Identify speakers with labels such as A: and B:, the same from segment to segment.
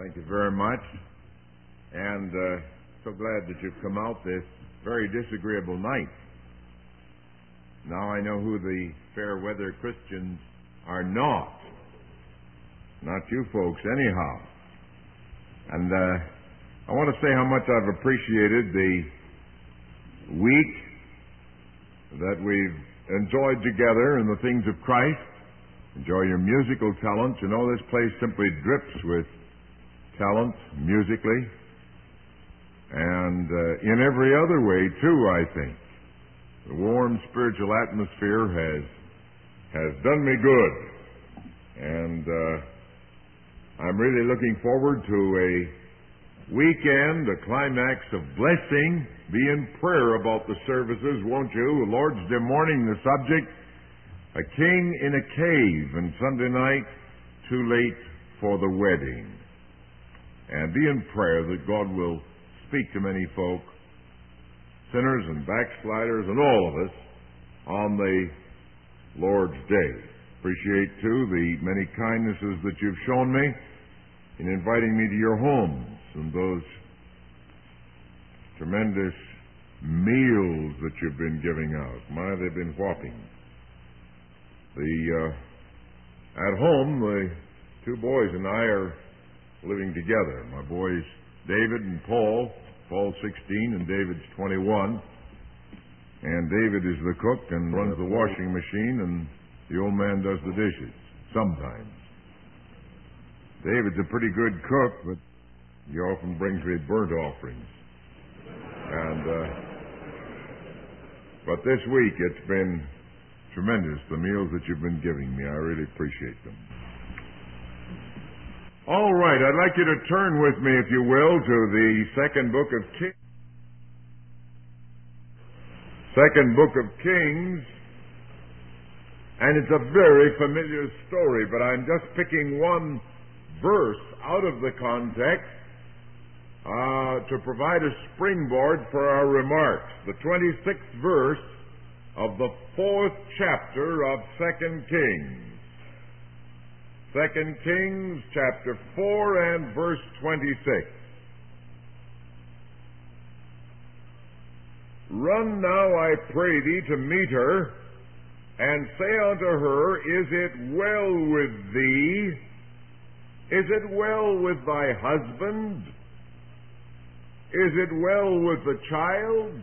A: Thank you very much. And so glad that you've come out this very disagreeable night. Now I know who the fair weather Christians are not. Not you folks, anyhow. And I want to say how much I've appreciated the week that we've enjoyed together in the things of Christ. Enjoy your musical talent. You know, this place simply drips with talent musically. And in every other way, too, I think. The warm spiritual atmosphere has done me good. And I'm really looking forward to a weekend, a climax of blessing. Be in prayer about the services, won't you? Lord's Day morning, the subject, a king in a cave, and Sunday night, too late for the wedding. And be in prayer that God will speak to many folk, sinners and backsliders and all of us, on the Lord's Day. Appreciate, too, the many kindnesses that you've shown me in inviting me to your homes and those tremendous meals that you've been giving out. My, they've been whopping. At home, the two boys and I are living together. My boys, David and Paul. Paul's 16 and David's 21. And David is the cook and runs the washing machine, and the old man does the dishes, sometimes. David's a pretty good cook, but he often brings me burnt offerings. And but this week it's been tremendous, the meals that you've been giving me. I really appreciate them. All right, I'd like you to turn with me, if you will, to the second book of Kings. Second book of Kings. And it's a very familiar story, but I'm just picking one verse out of the context to provide a springboard for our remarks. The 26th verse of the 4th chapter of 2 Kings. 2 Kings chapter 4 and verse 26. Run now, I pray thee, to meet her, and say unto her, Is it well with thee? Is it well with thy husband? Is it well with the child?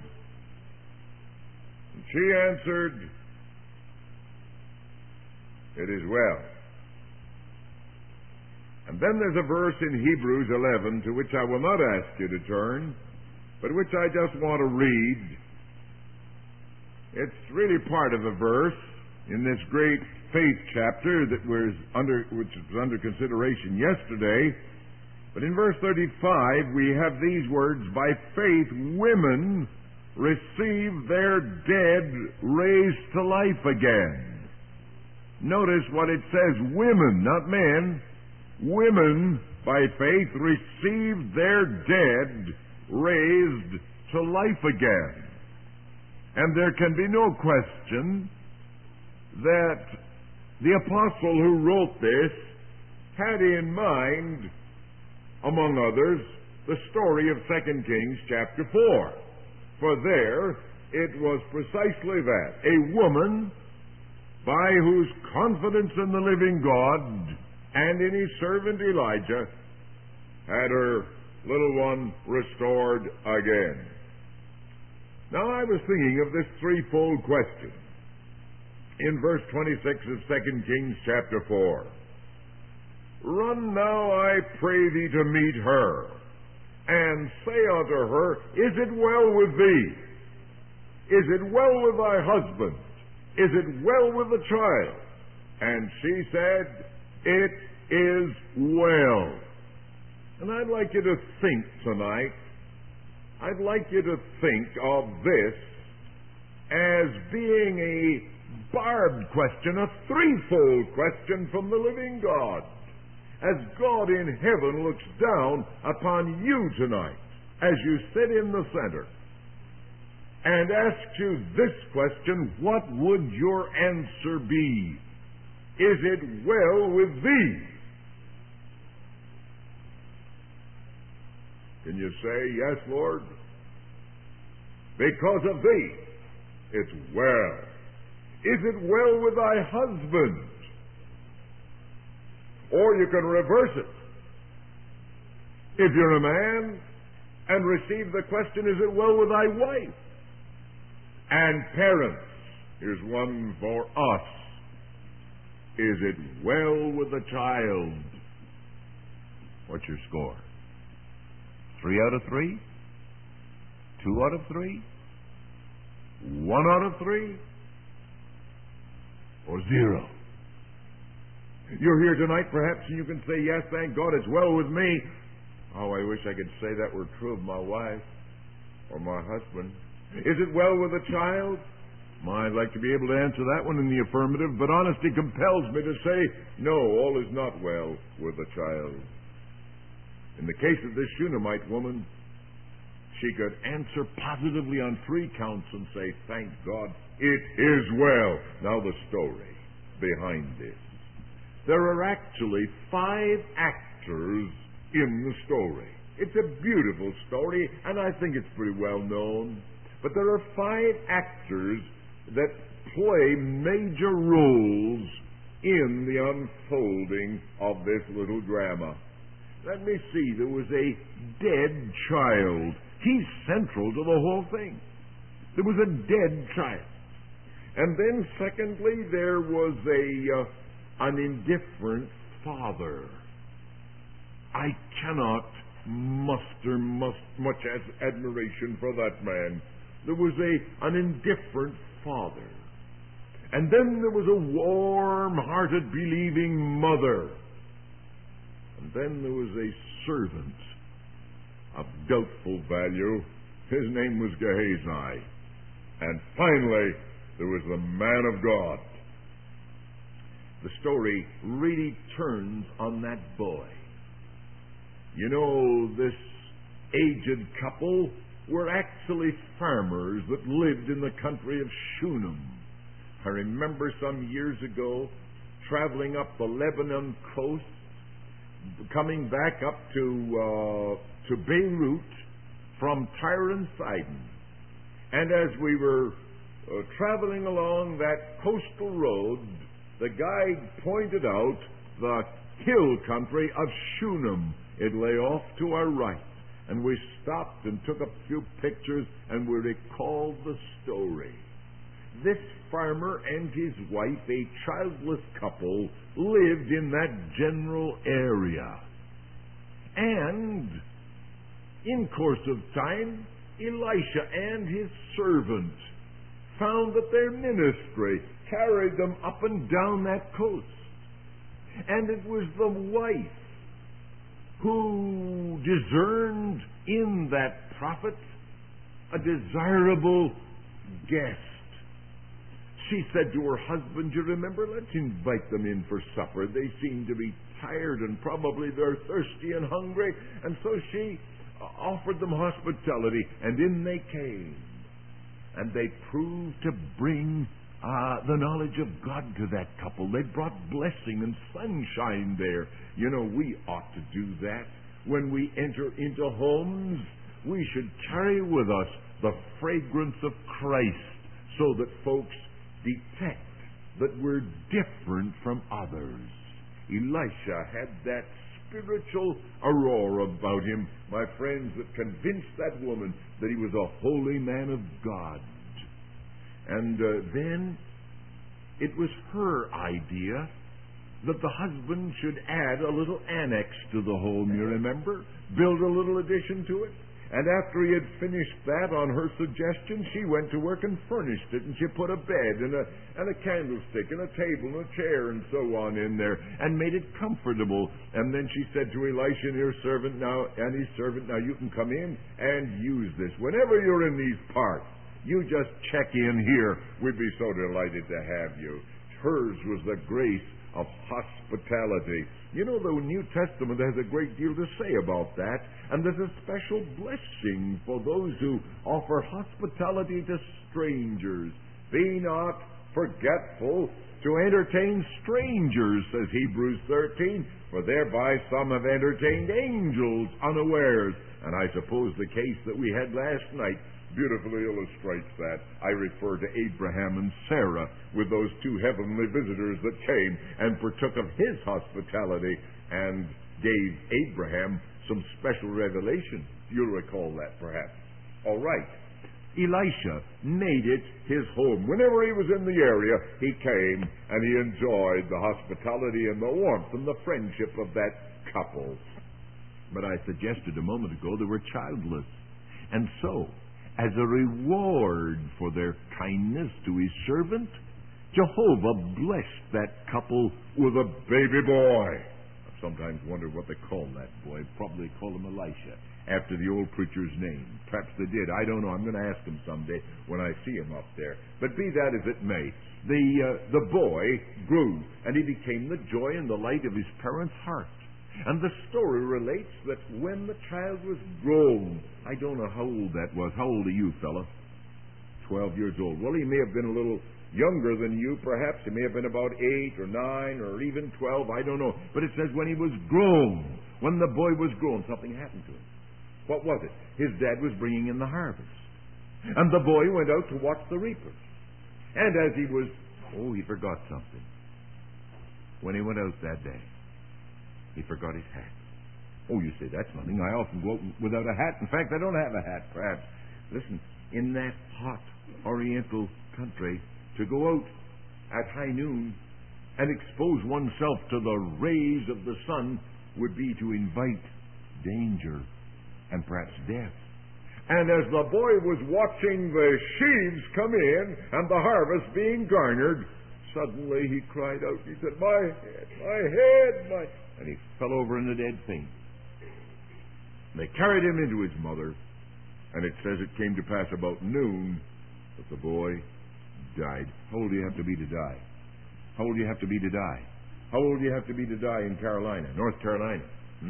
A: And she answered, It is well. And then there's a verse in Hebrews 11 to which I will not ask you to turn, but which I just want to read. It's really part of a verse in this great faith chapter which was under consideration yesterday. But in verse 35 we have these words, By faith women receive their dead raised to life again. Notice what it says, women, not men. Women, by faith, received their dead raised to life again. And there can be no question that the apostle who wrote this had in mind, among others, the story of 2 Kings chapter 4. For there it was precisely that. A woman by whose confidence in the living God and in his servant Elijah had her little one restored again. Now I was thinking of this threefold question in verse 26 of 2 Kings chapter 4. Run now, I pray thee, to meet her, and say unto her, Is it well with thee? Is it well with thy husband? Is it well with the child? And she said, It is well. And I'd like you to think tonight, I'd like you to think of this as being a barbed question, a threefold question from the living God. As God in heaven looks down upon you tonight, as you sit in the center, and asks you this question, what would your answer be? Is it well with thee? Can you say, yes, Lord? Because of thee, it's well. Is it well with thy husband? Or you can reverse it. If you're a man, and receive the question, is it well with thy wife? And parents, here's one for us. Is it well with the child? What's your score? 3 out of 3? 2 out of 3? 1 out of 3? Or 0? You're here tonight, perhaps, and you can say, yes, thank God, it's well with me. Oh, I wish I could say that were true of my wife or my husband. Is it well with the child? I'd like to be able to answer that one in the affirmative, but honesty compels me to say, no, all is not well with the child. In the case of this Shunammite woman, she could answer positively on 3 counts and say, thank God, it is well. Now the story behind this. There are actually 5 actors in the story. It's a beautiful story, and I think it's pretty well known. But there are 5 actors that play major roles in the unfolding of this little drama. Let me see. There was a dead child. He's central to the whole thing. There was a dead child. And then, secondly, there was an indifferent father. I cannot muster much admiration for that man. There was an indifferent father. And then there was a warm-hearted, believing mother. And then there was a servant of doubtful value. His name was Gehazi. And finally, there was the man of God. The story really turns on that boy. You know, this aged couple were actually farmers that lived in the country of Shunem. I remember some years ago traveling up the Lebanon coast, coming back up to Beirut from Tyre and Sidon. And as we were traveling along that coastal road, the guide pointed out the hill country of Shunem. It lay off to our right. And we stopped and took a few pictures, and we recalled the story. This farmer and his wife, a childless couple, lived in that general area. And in course of time, Elisha and his servant found that their ministry carried them up and down that coast. And it was the wife who discerned in that prophet a desirable guest. She said to her husband, you remember, let's invite them in for supper. They seem to be tired and probably they're thirsty and hungry. And so she offered them hospitality, and in they came. And they proved to bring the knowledge of God to that couple. They brought blessing and sunshine there. You know, we ought to do that. When we enter into homes, we should carry with us the fragrance of Christ so that folks detect that we're different from others. Elisha had that spiritual aurora about him, my friends, that convinced that woman that he was a holy man of God. And then it was her idea that the husband should add a little annex to the home, you remember? Build a little addition to it. And after he had finished that, on her suggestion, she went to work and furnished it, and she put a bed and a candlestick and a table and a chair and so on in there, and made it comfortable. And then she said to Elisha and his servant, now you can come in and use this. Whenever you're in these parts, you just check in here. We'd be so delighted to have you. Hers was the grace of hospitality. You know, the New Testament has a great deal to say about that, and there's a special blessing for those who offer hospitality to strangers. Be not forgetful to entertain strangers, says Hebrews 13, for thereby some have entertained angels unawares. And I suppose the case that we had last night beautifully illustrates that. I refer to Abraham and Sarah with those two heavenly visitors that came and partook of his hospitality and gave Abraham some special revelation. You'll recall that, perhaps. All right. Elisha made it his home. Whenever he was in the area, he came and he enjoyed the hospitality and the warmth and the friendship of that couple. But I suggested a moment ago they were childless. And so, as a reward for their kindness to his servant, Jehovah blessed that couple with a baby boy. I've sometimes wondered what they called that boy. Probably called him Elisha, after the old preacher's name. Perhaps they did. I don't know. I'm going to ask him someday when I see him up there. But be that as it may, the boy grew, and he became the joy and the light of his parents' heart. And the story relates that when the child was grown, I don't know how old that was. How old are you, fella? 12 years old. Well, he may have been a little younger than you, perhaps. He may have been about 8 or 9 or even 12. I don't know. But it says when he was grown, when the boy was grown, something happened to him. What was it? His dad was bringing in the harvest. And the boy went out to watch the reapers. And as he was... he forgot something. When he went out that day, he forgot his hat. You say, that's nothing. I often go out without a hat. In fact, I don't have a hat, perhaps. Listen, in that hot Oriental country, to go out at high noon and expose oneself to the rays of the sun would be to invite danger and perhaps death. And as the boy was watching the sheaves come in and the harvest being garnered, suddenly he cried out. He said, my head. And he fell over in a dead faint. And they carried him into his mother, and it says it came to pass about noon that the boy died. How old do you have to be to die? How old do you have to be to die? How old do you have to be to die in Carolina, North Carolina?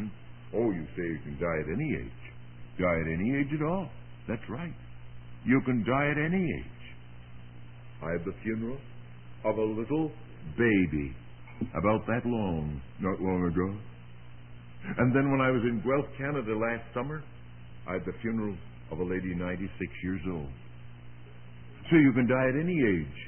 A: You say you can die at any age. Die at any age at all. That's right. You can die at any age. I had the funeral of a little baby about that long, not long ago. And then when I was in Guelph, Canada last summer, I had the funeral of a lady 96 years old. So you can die at any age.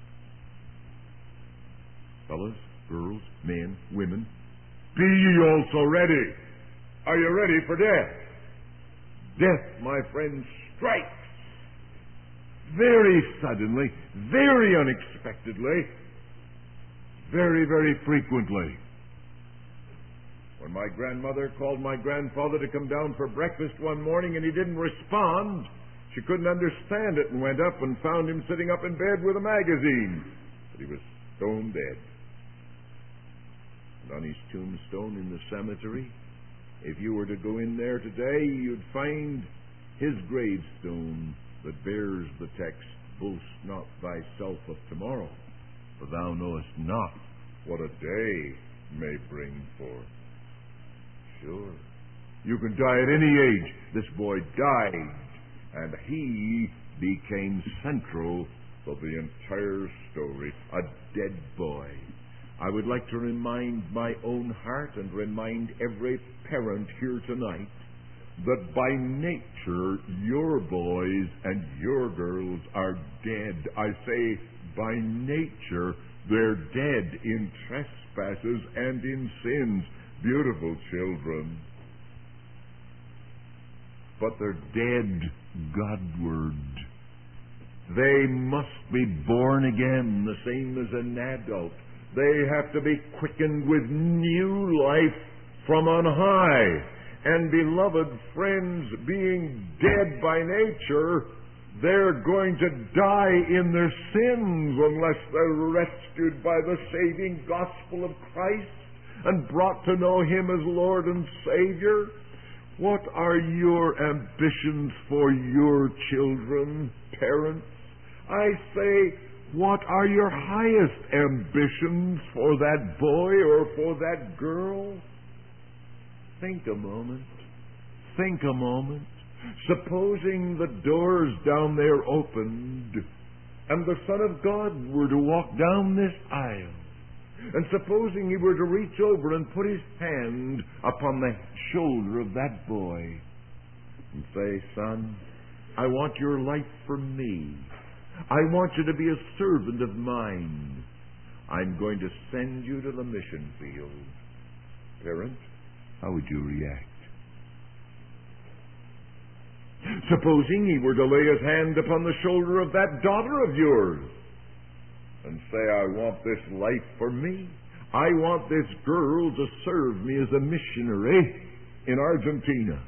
A: Fellas, girls, men, women, be ye also ready. Are you ready for death? Death, my friends, strikes very suddenly, very unexpectedly, very, very frequently. When my grandmother called my grandfather to come down for breakfast one morning and he didn't respond, she couldn't understand it and went up and found him sitting up in bed with a magazine. But he was stone dead. And on his tombstone in the cemetery, if you were to go in there today, you'd find his gravestone that bears the text, "Boast not thyself of tomorrow, for thou knowest not what a day may bring forth." Sure. You can die at any age. This boy died, and he became central to the entire story. A dead boy. I would like to remind my own heart and remind every parent here tonight that by nature your boys and your girls are dead. I say by nature they're dead in trespasses and in sins. Beautiful children. But they're dead Godward. They must be born again, the same as an adult. They have to be quickened with new life from on high. And beloved friends, being dead by nature, they're going to die in their sins unless they're rescued by the saving gospel of Christ and brought to know Him as Lord and Savior. What are your ambitions for your children, parents? I say, what are your highest ambitions for that boy or for that girl? Think a moment. Think a moment. Supposing the doors down there opened and the Son of God were to walk down this aisle, and supposing he were to reach over and put his hand upon the shoulder of that boy and say, "Son, I want your life for me. I want you to be a servant of mine. I'm going to send you to the mission field." Parent, how would you react? Supposing he were to lay his hand upon the shoulder of that daughter of yours and say, "I want this life for me. I want this girl to serve me as a missionary in Argentina.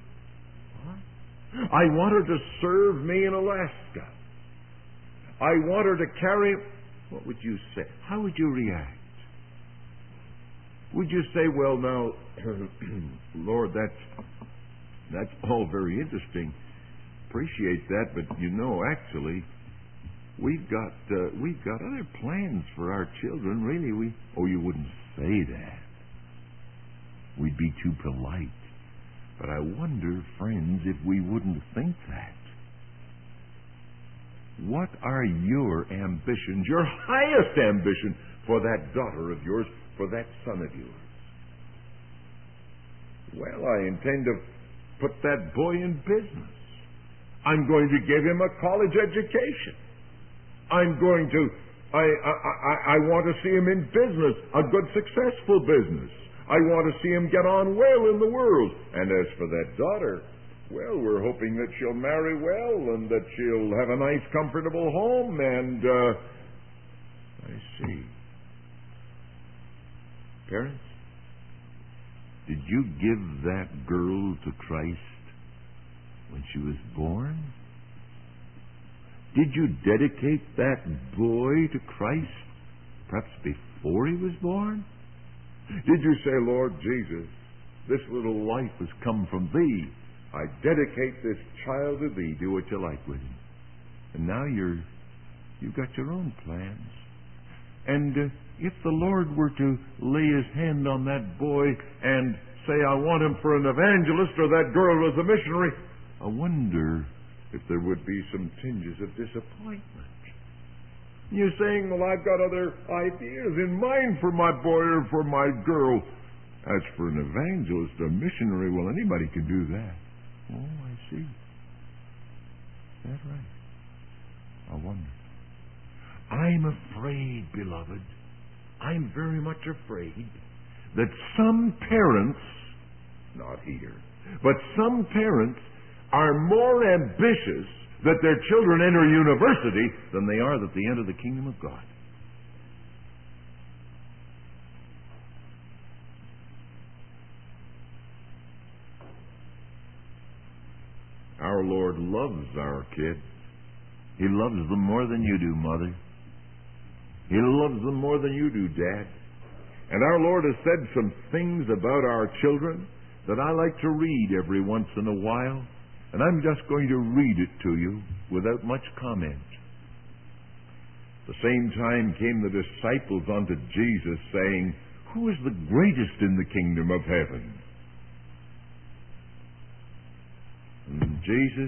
A: I want her to serve me in Alaska. I want her to carry..." What would you say? How would you react? Would you say, "Well, now, Lord, that's all very interesting. Appreciate that, but actually, we've got other plans for our children. Really, Oh, you wouldn't say that. We'd be too polite. But I wonder, friends, if we wouldn't think that. What are your ambitions, your highest ambition for that daughter of yours, for that son of yours? Well, I intend to put that boy in business. I'm going to give him a college education. I want to see him in business, a good, successful business. I want to see him get on well in the world. And as for that daughter, well, we're hoping that she'll marry well and that she'll have a nice, comfortable home. And, I see. Parents, did you give that girl to Christ when she was born? Did you dedicate that boy to Christ perhaps before he was born? Did you say, "Lord Jesus, this little life has come from Thee. I dedicate this child to Thee. Do what you like with him." And now you've got your own plans. And if the Lord were to lay His hand on that boy and say, "I want him for an evangelist," or that girl as a missionary, I wonder if there would be some tinges of disappointment. You're saying, "Well, I've got other ideas in mind for my boy or for my girl." As for an evangelist, a missionary, well, anybody can do that. Oh, I see. Is that right? I wonder. I'm afraid, beloved, I'm very much afraid that some parents, not here, but some parents are more ambitious that their children enter university than they are that they enter the kingdom of God. Our Lord loves our kids. He loves them more than you do, Mother. He loves them more than you do, Dad. And our Lord has said some things about our children that I like to read every once in a while, and I'm just going to read it to you without much comment. At the same time came the disciples unto Jesus, saying, "Who is the greatest in the kingdom of heaven?" And Jesus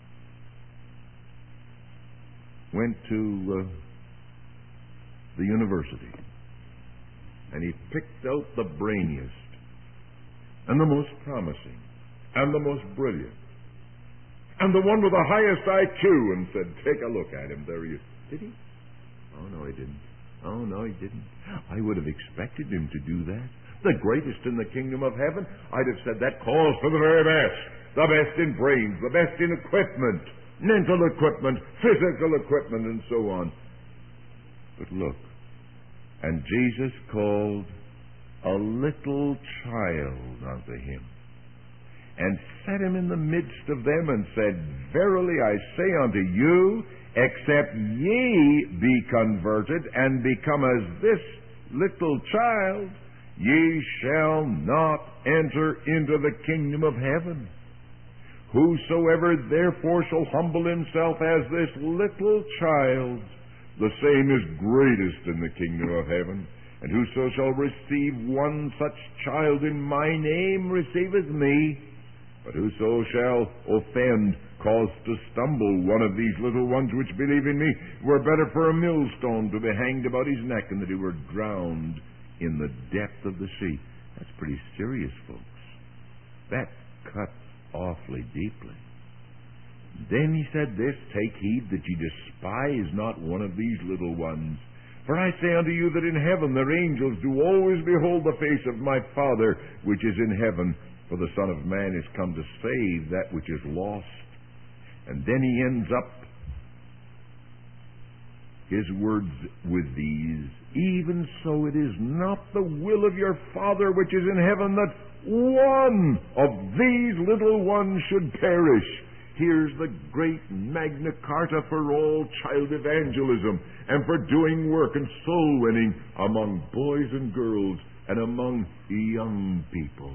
A: went to the university, and he picked out the brainiest and the most promising and the most brilliant and the one with the highest IQ, and said, "Take a look at him. There he is." Did he? Oh, no, he didn't. Oh, no, he didn't. I would have expected him to do that. The greatest in the kingdom of heaven, I'd have said that calls for the very best. The best in brains, the best in equipment, mental equipment, physical equipment, and so on. But look, and Jesus called a little child unto him, and set him in the midst of them, and said, "Verily I say unto you, except ye be converted and become as this little child, ye shall not enter into the kingdom of heaven. Whosoever therefore shall humble himself as this little child, the same is greatest in the kingdom of heaven. And whoso shall receive one such child in my name receiveth me, But whoso shall offend, cause to stumble one of these little ones which believe in me, were better for a millstone to be hanged about his neck, and that he were drowned in the depth of the sea. That's pretty serious, folks. That cuts awfully deeply. Then he said this, take heed that ye despise not one of these little ones. For I say unto you that in heaven their angels do always behold the face of my Father which is in heaven. For the Son of Man is come to save that which is lost. And then he ends up his words with these, even so it is not the will of your Father which is in heaven that one of these little ones should perish. Here's the great Magna Carta for all child evangelism and for doing work and soul winning among boys and girls and among young people.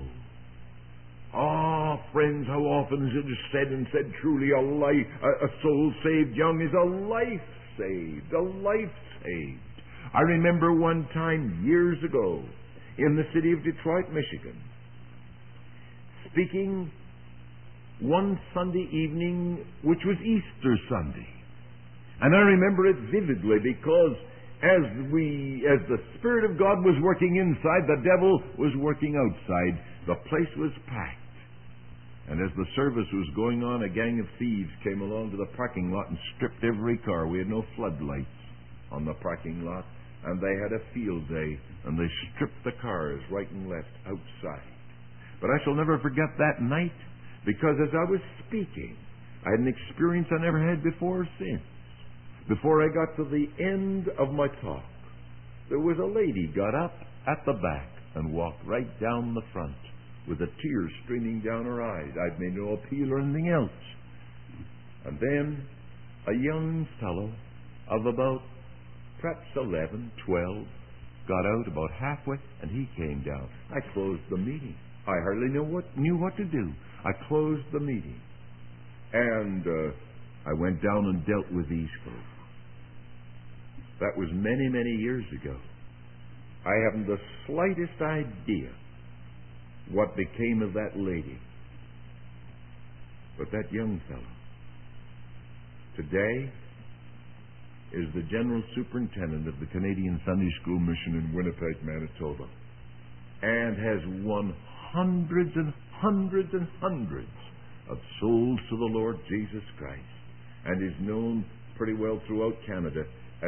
A: Ah, friends, how often is it said and said truly, a soul saved young is a life saved, a life saved. I remember one time years ago in the city of Detroit, Michigan, speaking one Sunday evening, which was Easter Sunday. And I remember it vividly because as the Spirit of God was working inside, the devil was working outside. The place was packed. And as the service was going on, a gang of thieves came along to the parking lot and stripped every car. We had no floodlights on the parking lot, and they had a field day, and they stripped the cars right and left outside. But I shall never forget that night, because as I was speaking, I had an experience I never had before or since. Before I got to the end of my talk, there was a lady got up at the back and walked right down the front with the tears streaming down her eyes. I'd made no appeal or anything else. And then a young fellow of about perhaps 11, 12 got out about halfway, and he came down. I closed the meeting. I hardly knew what to do. I closed the meeting. And I went down and dealt with these folk. That was many, many years ago. I haven't the slightest idea what became of that lady. But that young fellow today is the General Superintendent of the Canadian Sunday School Mission in Winnipeg, Manitoba, and has won hundreds and hundreds and hundreds of souls to the Lord Jesus Christ, and is known pretty well throughout Canada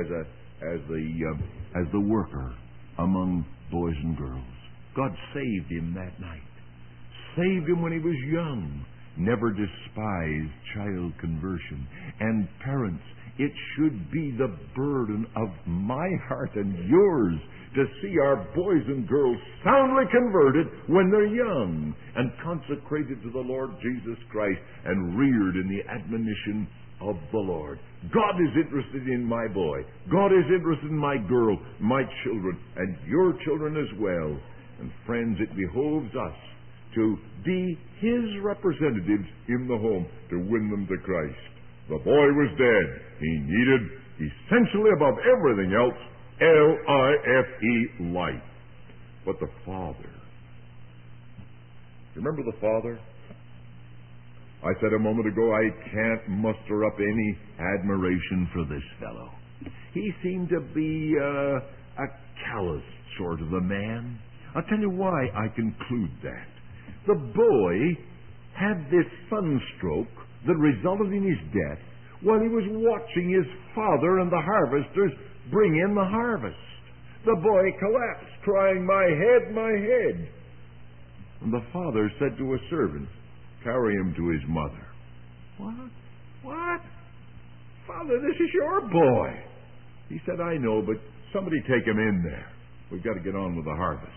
A: as the worker among boys and girls. God saved him that night. Saved him when he was young. Never despised child conversion. And parents, it should be the burden of my heart and yours to see our boys and girls soundly converted when they're young and consecrated to the Lord Jesus Christ and reared in the admonition of the Lord. God is interested in my boy. God is interested in my girl, my children, and your children as well. And friends, it behoves us to be His representatives in the home to win them to Christ. The boy was dead. He needed, essentially above everything else, L-I-F-E, life. But the Father. Remember the Father? I said a moment ago, I can't muster up any admiration for this fellow. He seemed to be a callous sort of a man. I'll tell you why I conclude that. The boy had this sunstroke that resulted in his death while he was watching his father and the harvesters bring in the harvest. The boy collapsed, crying, "My head, my head." And the father said to a servant, "Carry him to his mother." What? Father, this is your boy. He said, "I know, but somebody take him in there. We've got to get on with the harvest."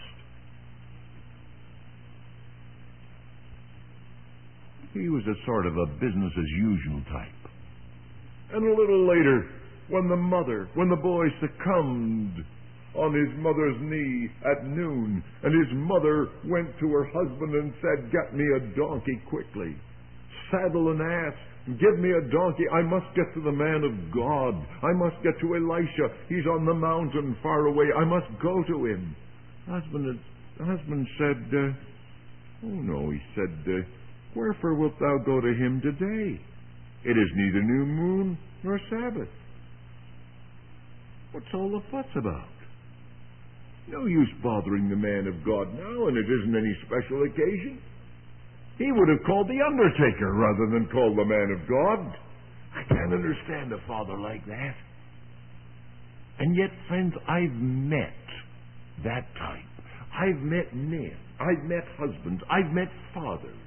A: He was a sort of a business-as-usual type. And a little later, when the boy succumbed on his mother's knee at noon, and his mother went to her husband and said, "Get me a donkey quickly. Saddle an ass. Give me a donkey. I must get to the man of God. I must get to Elisha. He's on the mountain far away. I must go to him." The husband said, "Oh no," he said, Wherefore wilt thou go to him today? It is neither new moon nor Sabbath. What's all the fuss about? No use bothering the man of God now, and it isn't any special occasion. He would have called the undertaker rather than called the man of God. I can't understand a father like that. And yet, friends, I've met that type. I've met men. I've met husbands. I've met fathers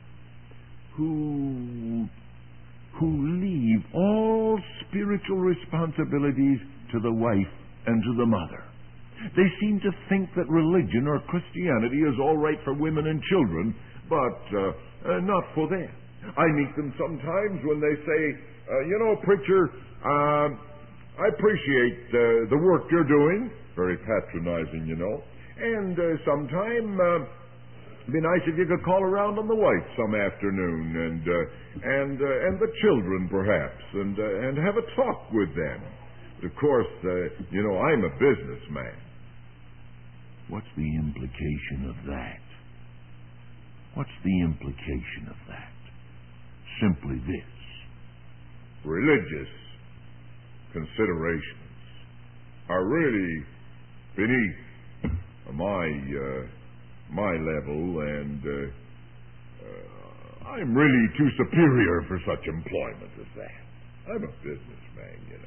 A: who leave all spiritual responsibilities to the wife and to the mother. They seem to think that religion or Christianity is all right for women and children, but not for them. I meet them sometimes when they say, preacher, I appreciate the work you're doing. Very patronizing, And sometime it'd be nice if you could call around on the wife some afternoon and the children perhaps and have a talk with them. But of course, I'm a businessman. What's the implication of that? What's the implication of that? Simply this: religious considerations are really beneath my level, and I'm really too superior for such employment as that. I'm a businessman,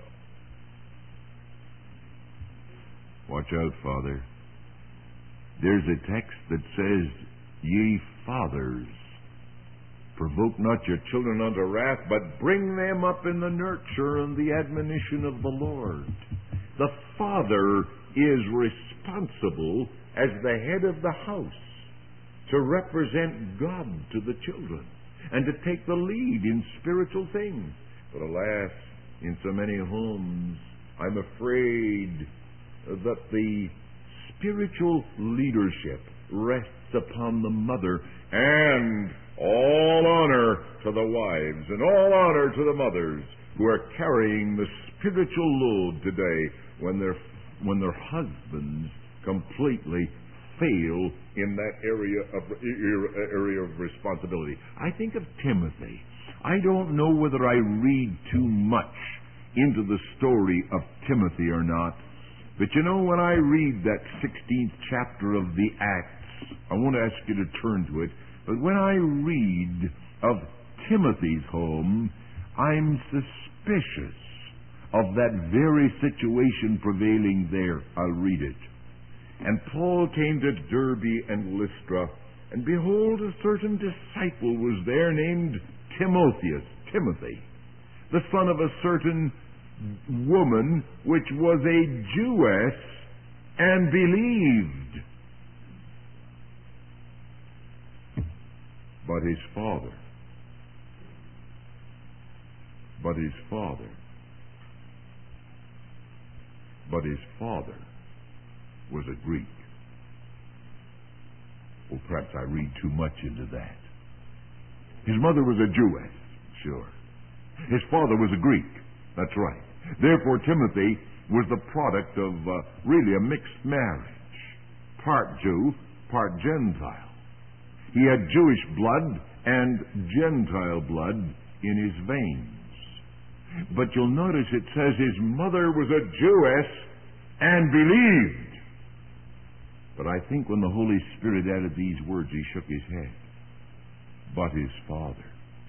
A: Watch out, Father. There's a text that says, "Ye fathers, provoke not your children unto wrath, but bring them up in the nurture and the admonition of the Lord." The father is responsible as the head of the house to represent God to the children and to take the lead in spiritual things. But alas, in so many homes, I'm afraid that the spiritual leadership rests upon the mother, and all honor to the wives and all honor to the mothers who are carrying the spiritual load today when their husbands completely fail in that area of responsibility. I think of Timothy. I don't know whether I read too much into the story of Timothy or not, but when I read that 16th chapter of the Acts, I won't ask you to turn to it, but when I read of Timothy's home, I'm suspicious of that very situation prevailing there. I'll read it. "And Paul came to Derbe and Lystra, and behold, a certain disciple was there named Timothy, the son of a certain woman which was a Jewess, and believed. But his father was a Greek." Well, perhaps I read too much into that. His mother was a Jewess, sure. His father was a Greek, that's right. Therefore, Timothy was the product of really a mixed marriage. Part Jew, part Gentile. He had Jewish blood and Gentile blood in his veins. But you'll notice it says his mother was a Jewess and believed. But I think when the Holy Spirit added these words, he shook his head. But his father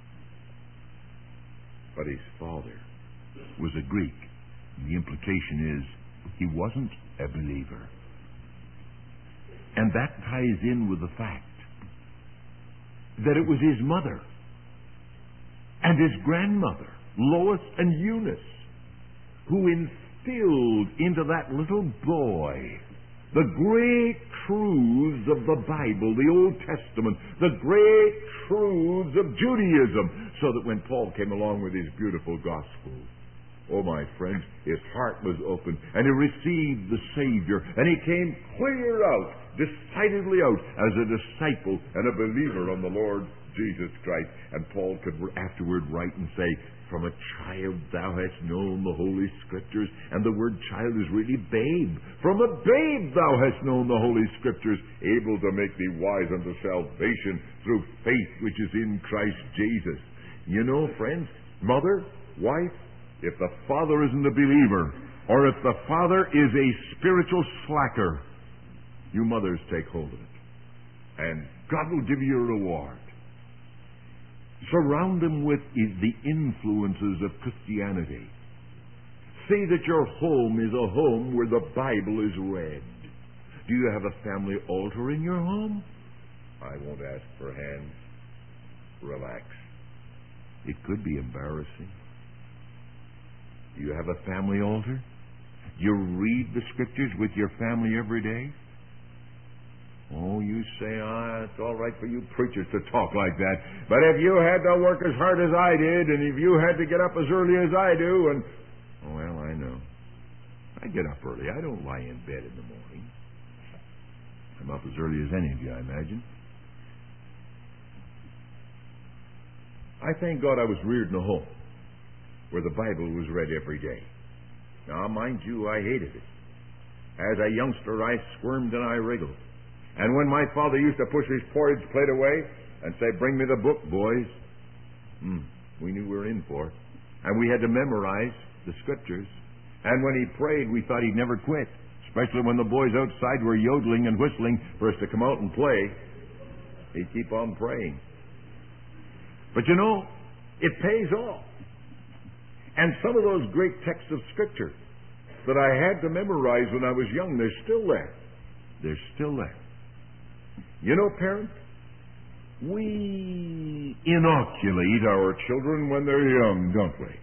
A: was a Greek. The implication is he wasn't a believer. And that ties in with the fact that it was his mother and his grandmother, Lois and Eunice, who instilled into that little boy the great truths of the Bible, the Old Testament, the great truths of Judaism, so that when Paul came along with his beautiful gospel, oh, my friends, his heart was open, and he received the Savior, and he came clear out decidedly out as a disciple and a believer on the Lord Jesus Christ. And Paul could afterward write and say, from a child thou hast known the Holy Scriptures. And the word child is really babe. From a babe thou hast known the Holy Scriptures, able to make thee wise unto salvation through faith which is in Christ Jesus. You know, friends, mother, wife, if the father isn't a believer, or if the father is a spiritual slacker, you mothers take hold of it. And God will give you a reward. Surround them with the influences of Christianity. Say that your home is a home where the Bible is read. Do you have a family altar in your home? I won't ask for hands. Relax. It could be embarrassing. Do you have a family altar? Do you read the Scriptures with your family every day? Oh, you say, it's all right for you preachers to talk like that. But if you had to work as hard as I did, and if you had to get up as early as I do, and... Well, I know. I get up early. I don't lie in bed in the morning. I'm up as early as any of you, I imagine. I thank God I was reared in a home where the Bible was read every day. Now, mind you, I hated it. As a youngster, I squirmed and I wriggled. And when my father used to push his porridge plate away and say, bring me the book, boys, we knew we were in for it. And we had to memorize the Scriptures. And when he prayed, we thought he'd never quit, especially when the boys outside were yodeling and whistling for us to come out and play. He'd keep on praying. But you know, it pays off. And some of those great texts of Scripture that I had to memorize when I was young, they're still there. They're still there. You know, parents, we inoculate our children when they're young, don't we?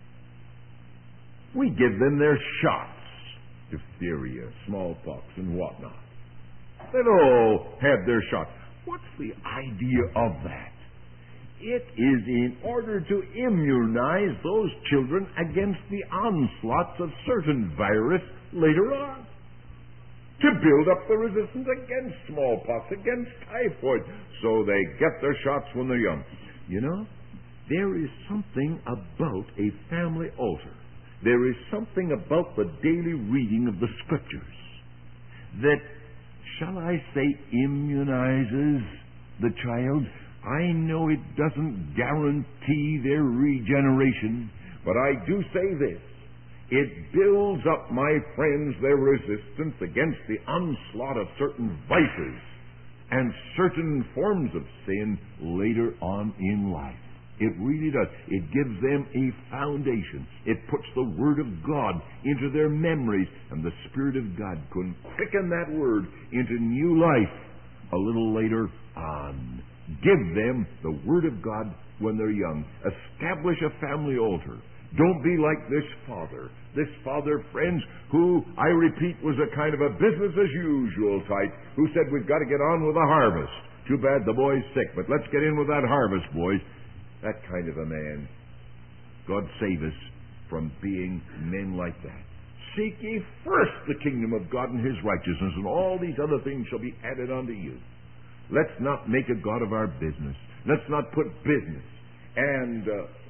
A: We give them their shots, diphtheria, smallpox, and whatnot. They all have their shots. What's the idea of that? It is in order to immunize those children against the onslaughts of certain virus later on. To build up the resistance against smallpox, against typhoid, so they get their shots when they're young. You know, there is something about a family altar. There is something about the daily reading of the Scriptures that, shall I say, immunizes the child. I know it doesn't guarantee their regeneration, but I do say this. It builds up, my friends, their resistance against the onslaught of certain vices and certain forms of sin later on in life. It really does. It gives them a foundation. It puts the Word of God into their memories, and the Spirit of God can quicken that Word into new life a little later on. Give them the Word of God when they're young. Establish a family altar. Don't be like this father. This father, friends, who, I repeat, was a kind of a business-as-usual type, who said, we've got to get on with the harvest. Too bad the boy's sick, but let's get in with that harvest, boys. That kind of a man. God save us from being men like that. Seek ye first the kingdom of God and His righteousness, and all these other things shall be added unto you. Let's not make a God of our business. Let's not put business and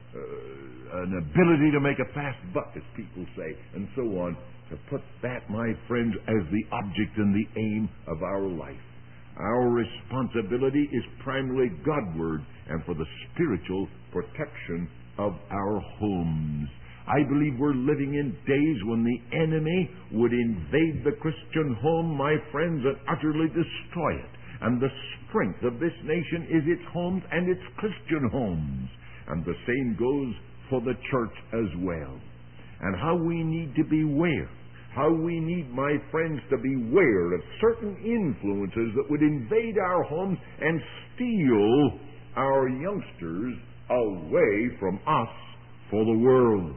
A: an ability to make a fast buck, as people say, and so on, to put that, my friends, as the object and the aim of our life. Our responsibility is primarily Godward and for the spiritual protection of our homes. I believe we're living in days when the enemy would invade the Christian home, my friends, and utterly destroy it. And the strength of this nation is its homes and its Christian homes. And the same goes for the church as well. And how we need to beware. How we need, my friends, to beware of certain influences that would invade our homes and steal our youngsters away from us for the world.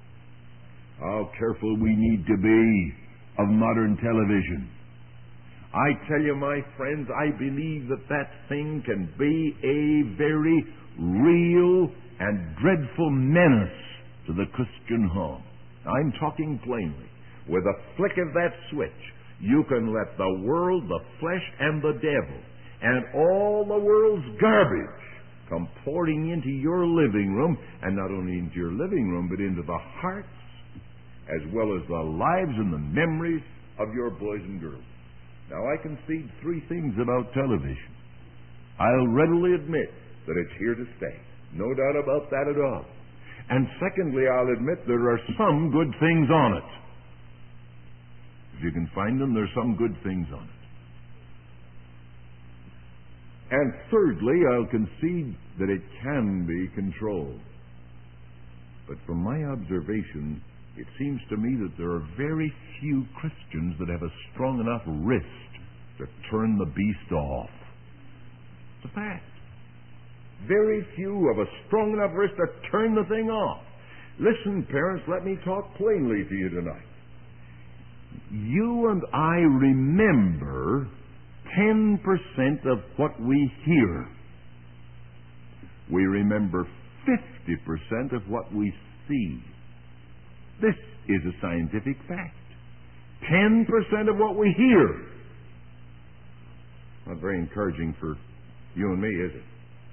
A: How careful we need to be of modern television. I tell you, my friends, I believe that thing can be a very real and dreadful menace to the Christian home. I'm talking plainly. With a flick of that switch, You can let the world, the flesh, and the devil, and all the world's garbage come pouring into your living room, and not only into your living room, but into the hearts, as well as the lives and the memories of your boys and girls. Now, I concede three things about television. I'll readily admit that it's here to stay. No doubt about that at all. And secondly, I'll admit there are some good things on it. If you can find them, there's some good things on it. And thirdly, I'll concede that it can be controlled. But from my observation, it seems to me that there are very few Christians that have a strong enough wrist to turn the beast off. It's a fact. Very few have a strong enough wrist to turn the thing off. Listen, parents, let me talk plainly to you tonight. You and I remember 10% of what we hear. We remember 50% of what we see. This is a scientific fact. 10% of what we hear. Not very encouraging for you and me, is it?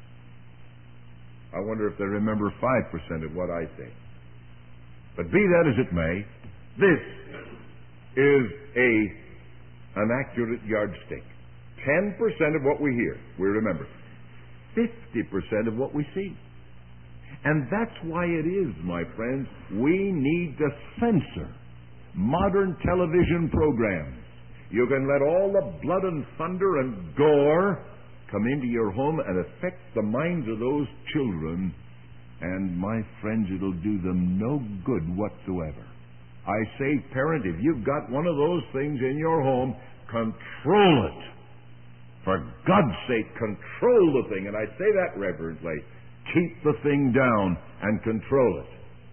A: I wonder if they remember 5% of what I say. But be that as it may, this is an accurate yardstick. 10% of what we hear, we remember. 50% of what we see. And that's why it is, my friends, we need to censor modern television programs. You can let all the blood and thunder and gore come into your home and affect the minds of those children, and my friends, it'll do them no good whatsoever. I say, parent, if you've got one of those things in your home, control it. For God's sake, control the thing. And I say that reverently. Keep the thing down and control it.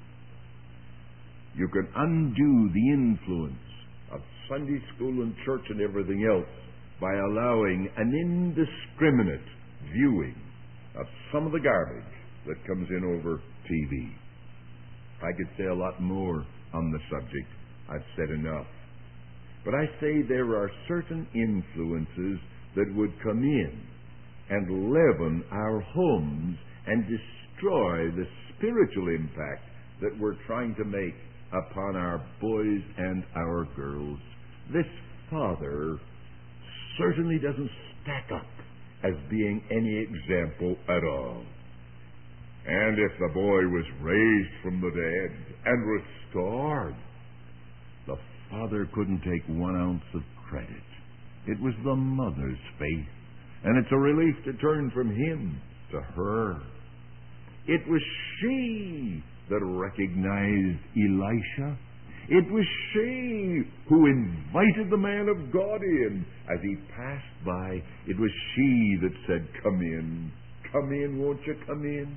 A: You can undo the influence of Sunday school and church and everything else by allowing an indiscriminate viewing of some of the garbage that comes in over TV. I could say a lot more on the subject. I've said enough. But I say there are certain influences that would come in and leaven our homes and destroy the spiritual impact that we're trying to make upon our boys and our girls. This father certainly doesn't stack up as being any example at all. And if the boy was raised from the dead and restored, the father couldn't take 1 ounce of credit. It was the mother's faith, and it's a relief to turn from him to her. It was she that recognized Elisha. It was she who invited the man of God in as he passed by. It was she that said, "Come in, won't you come in?"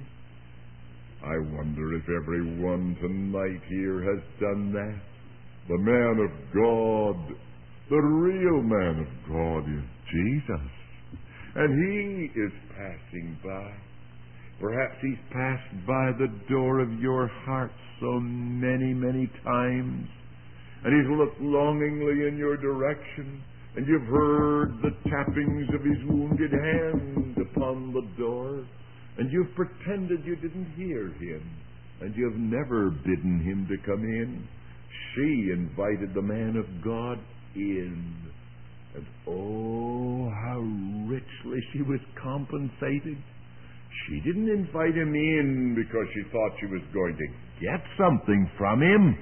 A: I wonder if everyone tonight here has done that. The man of God, the real man of God is Jesus. And he is passing by. Perhaps he's passed by the door of your heart so many, many times. And he's looked longingly in your direction. And you've heard the tappings of his wounded hand upon the door. And you've pretended you didn't hear him. And you've never bidden him to come in. She invited the man of God in. And oh, how richly she was compensated. She didn't invite him in because she thought she was going to get something from him.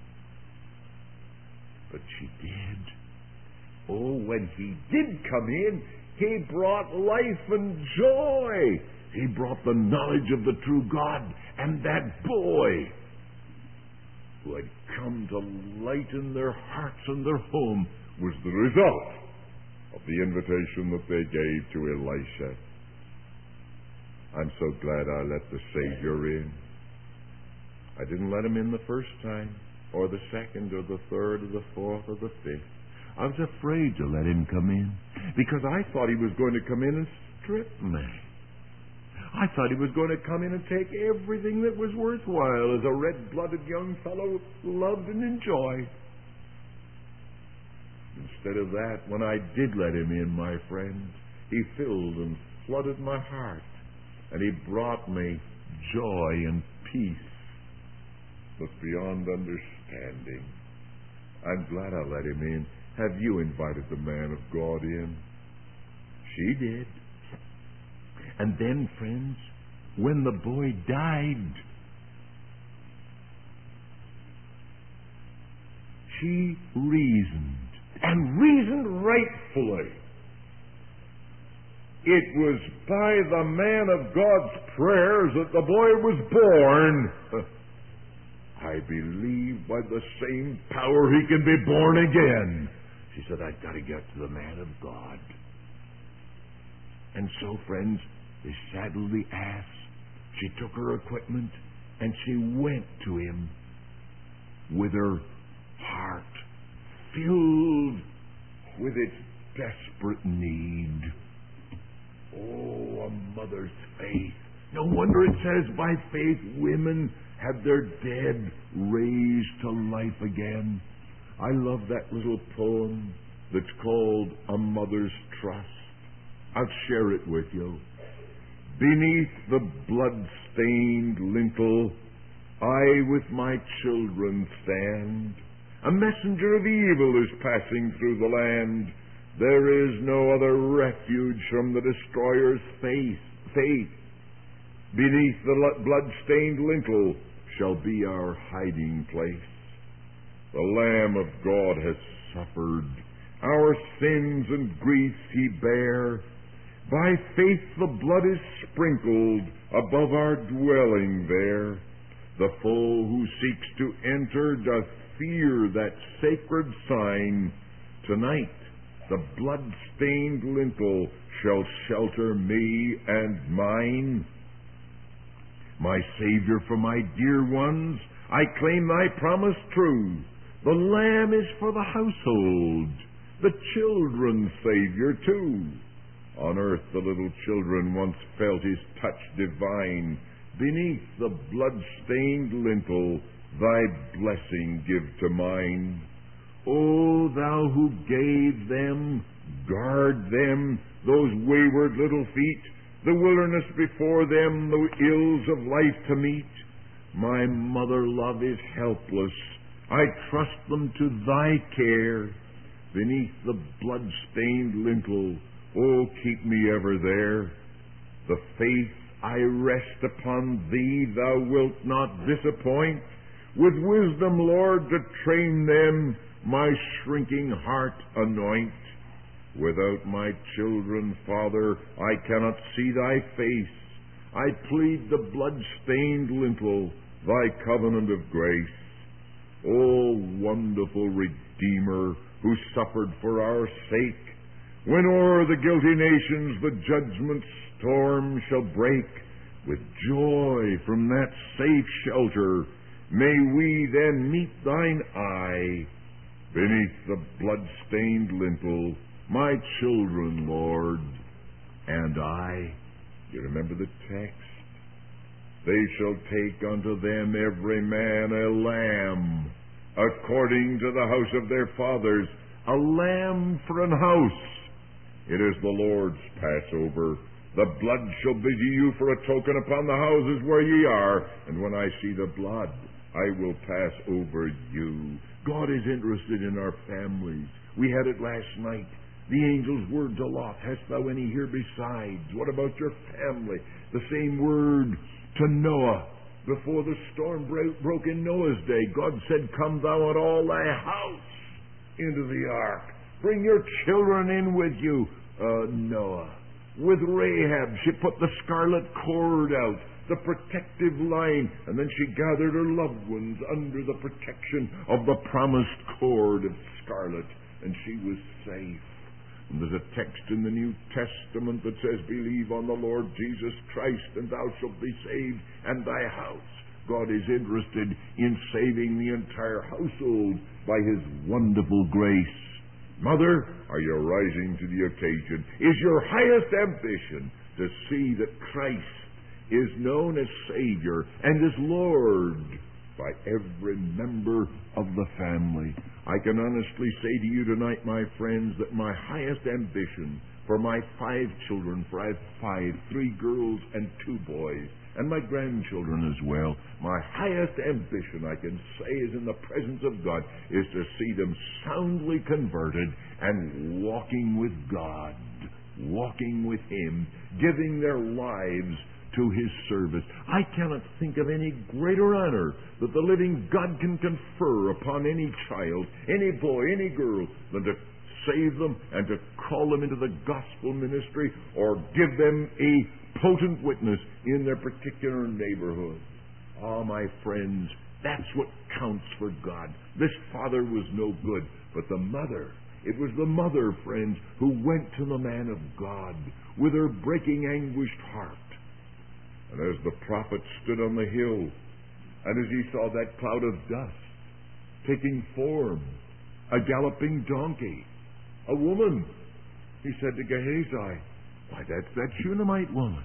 A: But she did. Oh, when he did come in, he brought life and joy. He brought the knowledge of the true God. And that boy who had come to lighten their hearts and their home was the result of the invitation that they gave to Elisha. I'm so glad I let the Savior in. I didn't let him in the first time, or the second, or the third, or the fourth, or the fifth. I was afraid to let him come in, because I thought he was going to come in and strip me. I thought he was going to come in and take everything that was worthwhile as a red-blooded young fellow loved and enjoyed. Instead of that, when I did let him in, my friend, he filled and flooded my heart, and he brought me joy and peace that's beyond understanding. I'm glad I let him in. Have you invited the man of God in? She did. And then, friends, when the boy died, she reasoned, and reasoned rightfully. It was by the man of God's prayers that the boy was born. I believe by the same power he can be born again. She said, I've got to get to the man of God. And so, friends, they saddled the ass. She took her equipment, and she went to him with her heart filled with its desperate need. Oh, a mother's faith. No wonder it says by faith women had their dead raised to life again. I love that little poem that's called A Mother's Trust. I'll share it with you. Beneath the blood-stained lintel, I with my children stand. A messenger of evil is passing through the land. There is no other refuge from the destroyer's fate. Beneath the blood-stained lintel shall be our hiding place. The Lamb of God has suffered. Our sins and griefs he bare. By faith the blood is sprinkled above our dwelling there. The foe who seeks to enter doth fear that sacred sign. Tonight the blood-stained lintel shall shelter me and mine. My Savior, for my dear ones, I claim thy promise true. The Lamb is for the household, the children's Savior too. On earth the little children once felt his touch divine. Beneath the blood-stained lintel, thy blessing give to mine. O thou who gave them, guard them, those wayward little feet, the wilderness before them, the ills of life to meet. My mother love is helpless. I trust them to thy care. Beneath the blood-stained lintel, oh, keep me ever there. The faith I rest upon thee, thou wilt not disappoint. With wisdom, Lord, to train them, my shrinking heart anoint. Without my children, Father, I cannot see thy face. I plead the blood-stained lintel, thy covenant of grace. O wonderful Redeemer, who suffered for our sake, when o'er the guilty nations the judgment storm shall break, with joy from that safe shelter may we then meet thine eye. Beneath the blood-stained lintel, my children, Lord, and I. You remember the text? They shall take unto them every man a lamb, according to the house of their fathers, a lamb for an house. It is the Lord's Passover. The blood shall be to you for a token upon the houses where ye are, and when I see the blood, I will pass over you. God is interested in our families. We had it last night. The angel's words aloft, hast thou any here besides? What about your family? The same word to Noah. Before the storm broke in Noah's day, God said, come thou and all thy house into the ark. Bring your children in with you. Noah. With Rahab, she put the scarlet cord out, the protective line, and then she gathered her loved ones under the protection of the promised cord of scarlet, and she was safe. And there's a text in the New Testament that says, believe on the Lord Jesus Christ, and thou shalt be saved, and thy house. God is interested in saving the entire household by his wonderful grace. Mother, are you rising to the occasion? Is your highest ambition to see that Christ is known as Savior and as Lord? by every member of the family. I can honestly say to you tonight, my friends, that my highest ambition for my 5 children, for I have 5, 3 girls and 2 boys, and my grandchildren as well, my highest ambition, I can say, is in the presence of God, is to see them soundly converted and walking with God, walking with Him, giving their lives to His service. I cannot think of any greater honor that the living God can confer upon any child, any boy, any girl, than to save them and to call them into the gospel ministry or give them a potent witness in their particular neighborhood. Ah, my friends, that's what counts for God. This father was no good, but the mother, it was the mother, friends, who went to the man of God with her breaking, anguished heart. And as the prophet stood on the hill, and as he saw that cloud of dust taking form, a galloping donkey, a woman, he said to Gehazi, "Why, that's that Shunammite woman."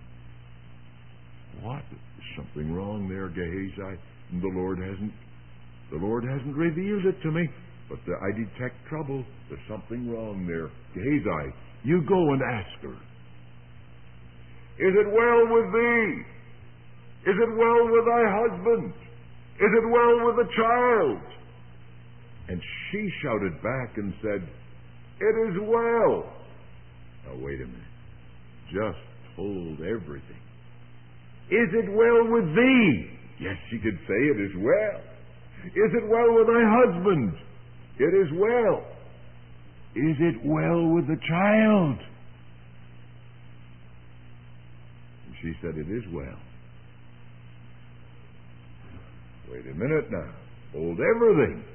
A: What? There's something wrong there, Gehazi. And the Lord hasn't revealed it to me, but I detect trouble. There's something wrong there. Gehazi, you go and ask her. "Is it well with thee? Is it well with thy husband? Is it well with the child?" And she shouted back and said, "It is well." Now wait a minute. Just told everything. "Is it well with thee?" Yes, she could say it is well. "Is it well with thy husband?" It is well. "Is it well with the child?" And she said, "It is well." Wait a minute now. Hold everything.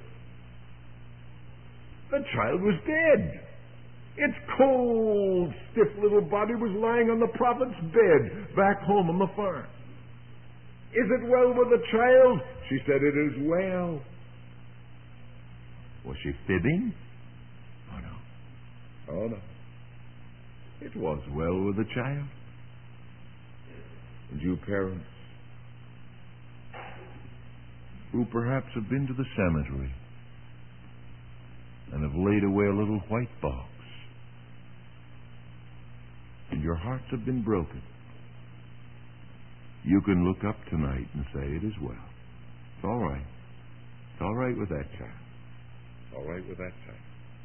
A: The child was dead. Its cold, stiff little body was lying on the prophet's bed back home on the farm. "Is it well with the child?" She said, "It is well." Was she fibbing? Oh, no. Oh, no. It was well with the child. And you parents, who perhaps have been to the cemetery and have laid away a little white box, and your hearts have been broken, you can look up tonight and say, "It is well. It's all right. It's all right with that child. It's all right with that child."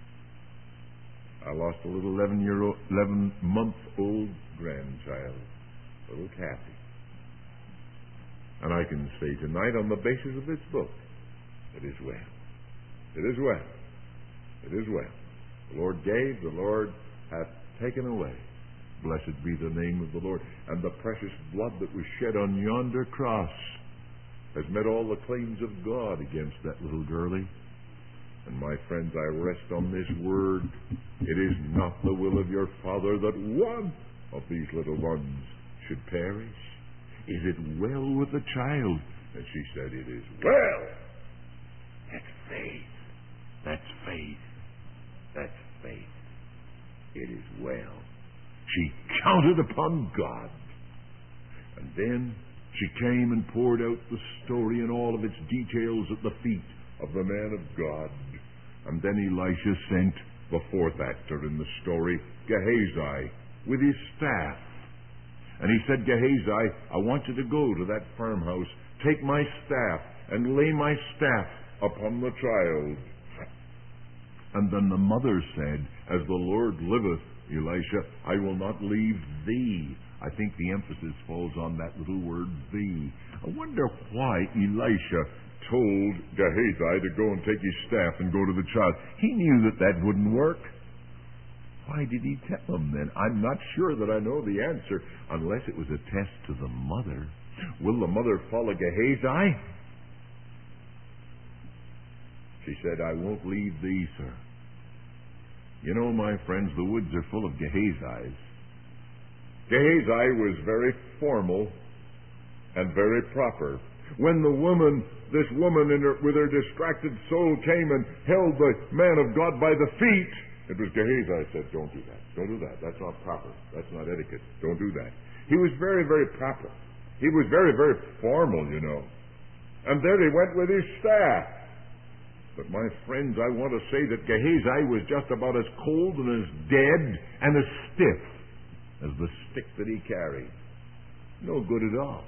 A: I lost a little 11-month-old grandchild, little Kathy. And I can say tonight, on the basis of this book, it is well. It is well. It is well. The Lord gave, the Lord hath taken away. Blessed be the name of the Lord. And the precious blood that was shed on yonder cross has met all the claims of God against that little girlie. And my friends, I rest on this word. It is not the will of your Father that one of these little ones should perish. Is it well with the child? And she said, "It is well." That's faith. That's faith. That's faith. It is well. She counted upon God. And then she came and poured out the story in all of its details at the feet of the man of God. And then Elisha sent the fourth actor in the story, Gehazi, with his staff. And he said, "Gehazi, I want you to go to that farmhouse, take my staff, and lay my staff upon the child." And then the mother said, "As the Lord liveth, Elisha, I will not leave thee." I think the emphasis falls on that little word, thee. I wonder why Elisha told Gehazi to go and take his staff and go to the child. He knew that wouldn't work. Why did he tell him then? I'm not sure that I know the answer, unless it was a test to the mother. Will the mother follow Gehazi? She said, "I won't leave thee, sir." You know, my friends, the woods are full of Gehazis. Gehazi was very formal and very proper. When this woman with her distracted soul came and held the man of God by the feet, it was Gehazi said, "Don't do that. Don't do that. That's not proper. That's not etiquette. Don't do that." He was very, very proper. He was very, very formal, you know. And there he went with his staff. But my friends, I want to say that Gehazi was just about as cold and as dead and as stiff as the stick that he carried. No good at all.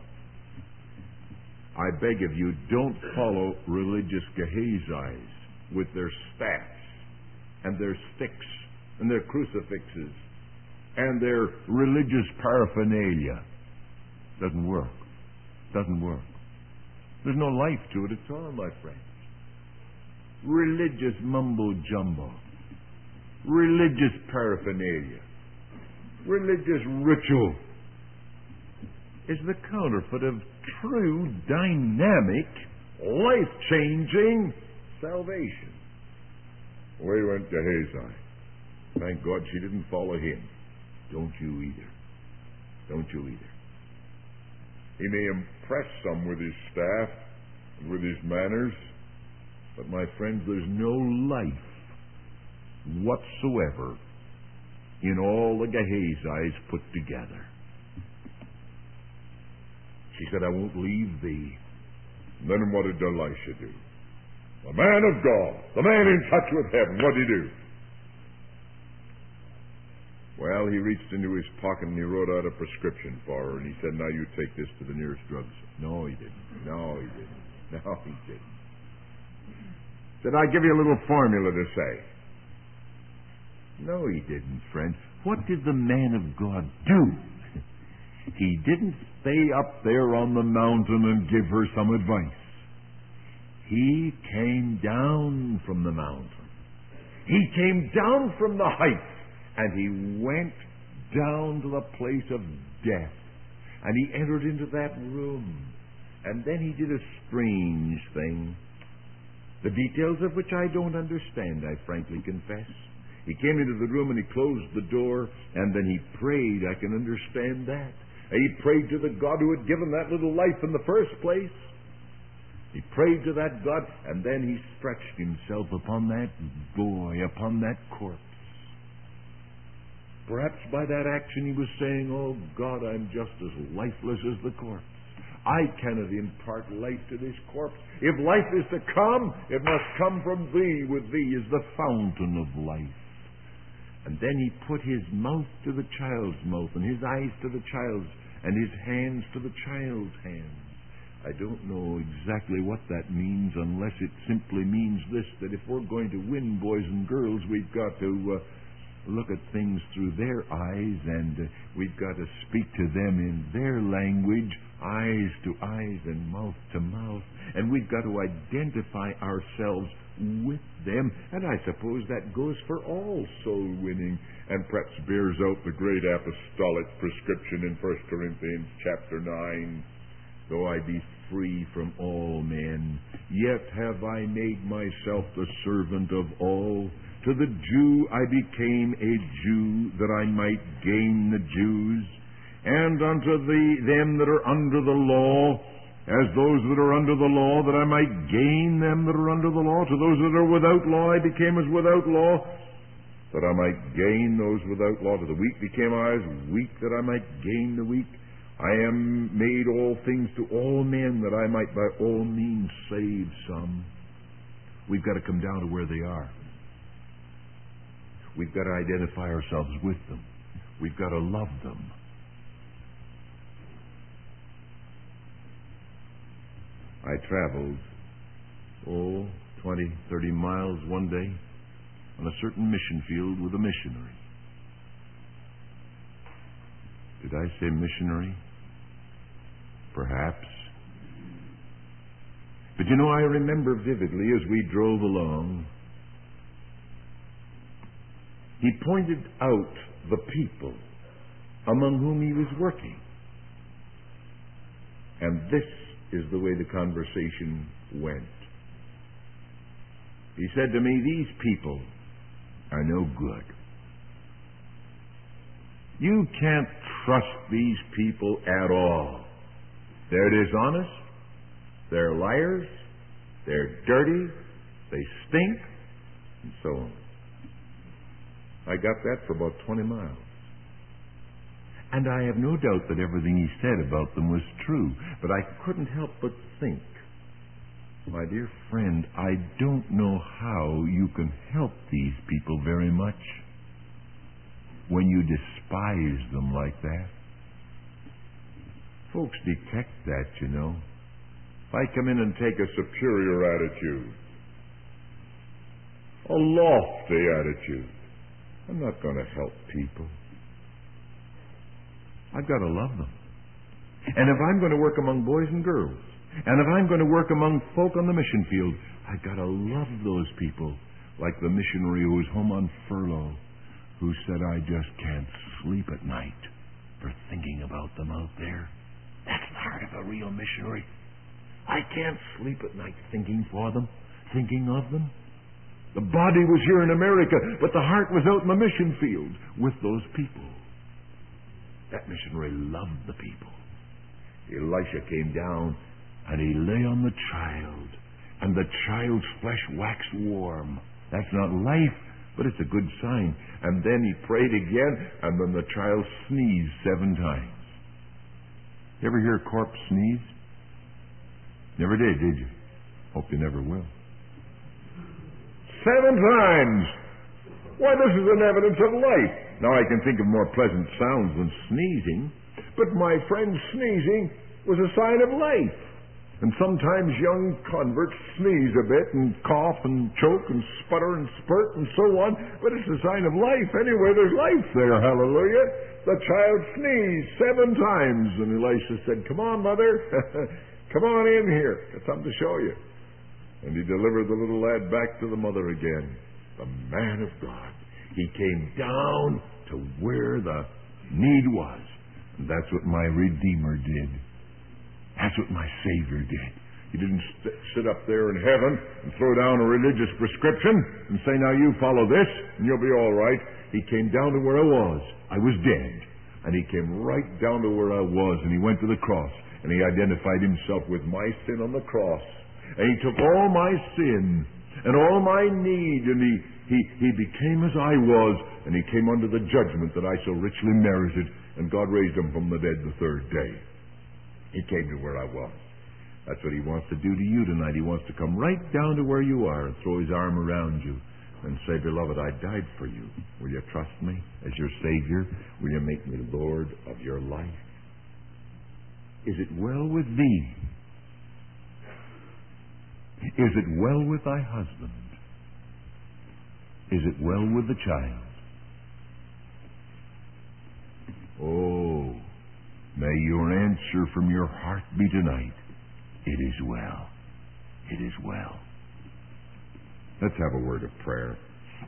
A: I beg of you, don't follow religious Gehazis with their staffs and their sticks and their crucifixes and their religious paraphernalia. Doesn't work. Doesn't work. There's no life to it at all, my friends. Religious mumbo-jumbo. Religious paraphernalia. Religious ritual is the counterfeit of true, dynamic, life-changing salvation. Away went Gehazi. Thank God she didn't follow him. Don't you either. Don't you either. He may impress some with his staff and with his manners, but my friends, there's no life whatsoever in all the Gehazis put together. She said, I won't leave thee. And then what did Elisha do? The man of God, the man in touch with heaven, what did he do? Well, he reached into his pocket and he wrote out a prescription for her, and he said, now you take this to the nearest drugstore. No, he didn't. No, he didn't. No, he didn't. Said, I'll give you a little formula to say. No, he didn't, friend. What did the man of God do? He didn't stay up there on the mountain and give her some advice. He came down from the mountain. He came down from the heights, and he went down to the place of death. And he entered into that room. And then he did a strange thing, the details of which I don't understand, I frankly confess. He came into the room and he closed the door, and then he prayed. I can understand that. He prayed to the God who had given that little life in the first place. He prayed to that God, and then he stretched himself upon that boy, upon that corpse. Perhaps by that action he was saying, oh God, I'm just as lifeless as the corpse. I cannot impart life to this corpse. If life is to come, it must come from thee. With thee is the fountain of life. And then he put his mouth to the child's mouth, and his eyes to the child's, and his hands to the child's hands. I don't know exactly what that means, unless it simply means this, that if we're going to win boys and girls, we've got to look at things through their eyes, and we've got to speak to them in their language, eyes to eyes and mouth to mouth, and we've got to identify ourselves with them. And I suppose that goes for all soul winning, and perhaps bears out the great apostolic prescription in 1 Corinthians chapter 9. Though I be free from all men, yet have I made myself the servant of all. To the Jew I became a Jew, that I might gain the Jews. And unto them that are under the law, as those that are under the law, that I might gain them that are under the law. To those that are without law I became as without law, that I might gain those without law. To the weak became I as weak, that I might gain the weak. I am made all things to all men, that I might by all means save some. We've got to come down to where they are. We've got to identify ourselves with them. We've got to love them. I traveled, 20, 30 miles one day on a certain mission field with a missionary. Did I say missionary? Perhaps. But you know, I remember vividly as we drove along, he pointed out the people among whom he was working. And this is the way the conversation went. He said to me, these people are no good. You can't trust these people at all. They're dishonest, they're liars, they're dirty, they stink, and so on. I got that for about 20 miles. And I have no doubt that everything he said about them was true, but I couldn't help but think My dear friend, I don't know how you can help these people very much when you despise them like that. Folks detect that, you know. If I come in and take a superior attitude, a lofty attitude, I'm not going to help people. I've got to love them. And if I'm going to work among boys and girls, and if I'm going to work among folk on the mission field, I've got to love those people, like the missionary who was home on furlough, who said, I just can't sleep at night for thinking about them out there. That's the heart of a real missionary. I can't sleep at night thinking for them, thinking of them. The body was here in America, but the heart was out in the mission field with those people. That missionary loved the people. Elisha came down and he lay on the child, and the child's flesh waxed warm. That's not life, but it's a good sign. And then he prayed again, and then the child sneezed 7 times. You ever hear a corpse sneeze? Never did you? Hope you never will. 7 times! Why, this is an evidence of life. Now, I can think of more pleasant sounds than sneezing, but my friend, sneezing was a sign of life. And sometimes young converts sneeze a bit and cough and choke and sputter and spurt and so on, but it's a sign of life. Anyway, there's life there, hallelujah. The child sneezed 7 times, and Elisha said, come on, mother, come on in here. Got something to show you. And he delivered the little lad back to the mother again. The man of God. He came down to where the need was. And that's what my Redeemer did. That's what my Savior did. He didn't sit up there in heaven and throw down a religious prescription and say, now you follow this and you'll be all right. He came down to where I was. I was dead. And he came right down to where I was, and he went to the cross, and he identified himself with my sin on the cross. And he took all my sin and all my need, and he became as I was, and he came under the judgment that I so richly merited, and God raised him from the dead the 3rd day. He came to where I was. That's what he wants to do to you tonight. He wants to come right down to where you are and throw his arm around you and say, beloved, I died for you. Will you trust me as your Savior? Will you make me Lord of your life? Is it well with thee? Is it well with thy husband? Is it well with the child? Oh, may your answer from your heart be tonight, it is well. It is well. Let's have a word of prayer.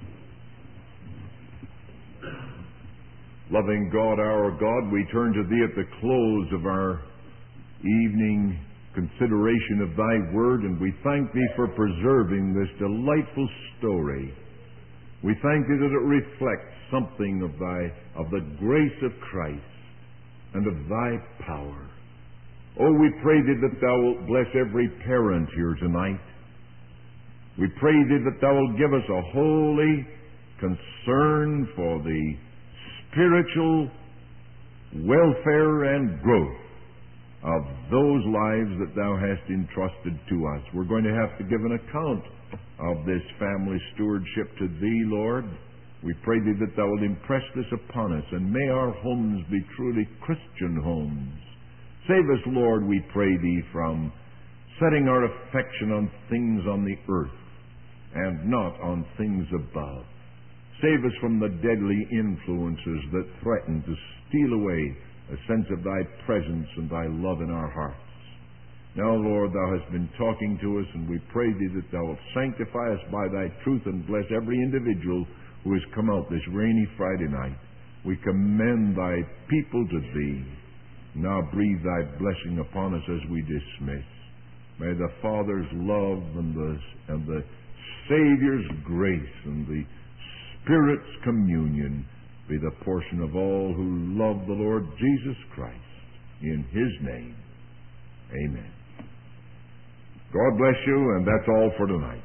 A: Loving God, our God, we turn to Thee at the close of our evening consideration of Thy Word, and we thank Thee for preserving this delightful story. We thank Thee that it reflects something of the grace of Christ and of Thy power. Oh, we pray Thee that Thou wilt bless every parent here tonight. We pray Thee that Thou wilt give us a holy concern for the spiritual welfare and growth of those lives that Thou hast entrusted to us. We're going to have to give an account of this family stewardship to Thee, Lord. We pray Thee that Thou wilt impress this upon us, and may our homes be truly Christian homes. Save us, Lord, we pray Thee, from setting our affection on things on the earth and not on things above. Save us from the deadly influences that threaten to steal away a sense of Thy presence and Thy love in our hearts. Now, Lord, Thou hast been talking to us, and we pray Thee that Thou wilt sanctify us by Thy truth and bless every individual who has come out this rainy Friday night. We commend Thy people to Thee. Now breathe Thy blessing upon us as we dismiss. May the Father's love and the Savior's grace and the Spirit's communion be the portion of all who love the Lord Jesus Christ. In His name, amen. God bless you, and that's all for tonight.